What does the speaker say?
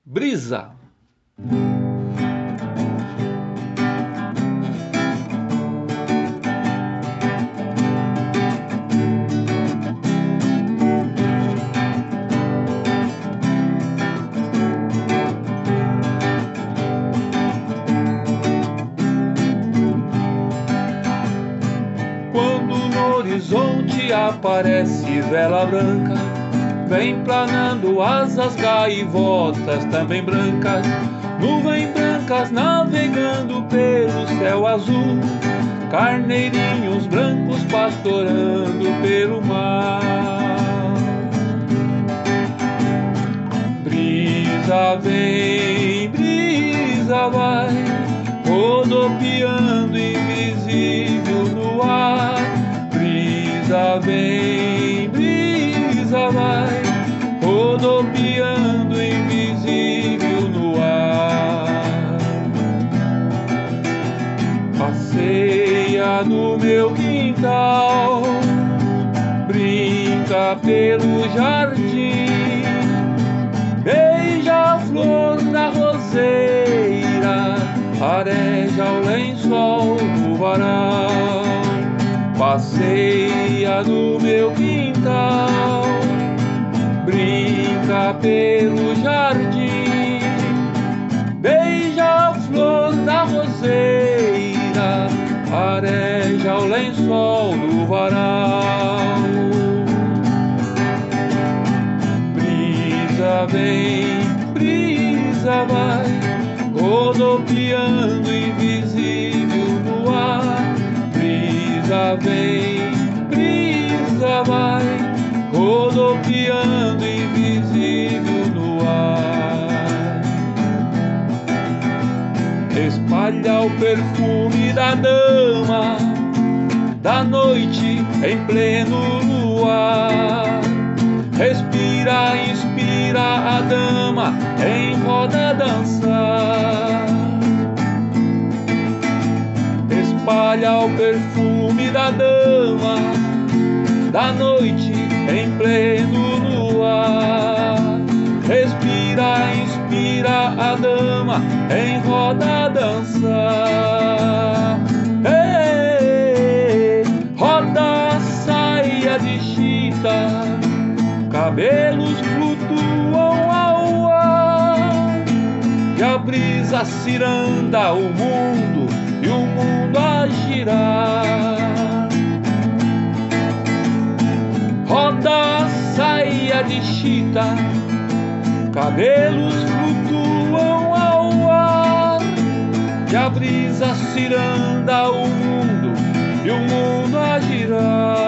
Brisa. Quando no horizonte aparece vela branca, vem planando asas gaivotas também brancas, nuvens brancas navegando pelo céu azul, carneirinhos brancos pastorando pelo mar. Brisa vem, brisa vai, rodopiando invisível no ar. Brisa vem, brisa vai, rodopiando invisível no ar. Passeia no meu quintal, brinca pelo jardim, beija a flor da roseira, areja o lençol do varal. Passeia no meu quintal, brinca pelo jardim, beija a flor da roseira, areja o lençol do varal. Brisa vem, brisa vai, rodopiando invisível no ar. Brisa vem, brisa vai, rodopiando invisível no ar. Espalha o perfume da dama, da noite em pleno luar. Respira, inspira a dama, em roda dançar. Espalha o perfume da dama, da noite em pleno luar. Respira, inspira a dama, em roda dançar. Ei, roda saia de chita, cabelos flutuam ao ar, e a brisa ciranda o mundo, e o mundo a girar. Roda saia de chita, cabelos flutuam ao ar, e a brisa ciranda o mundo, e o mundo a girar.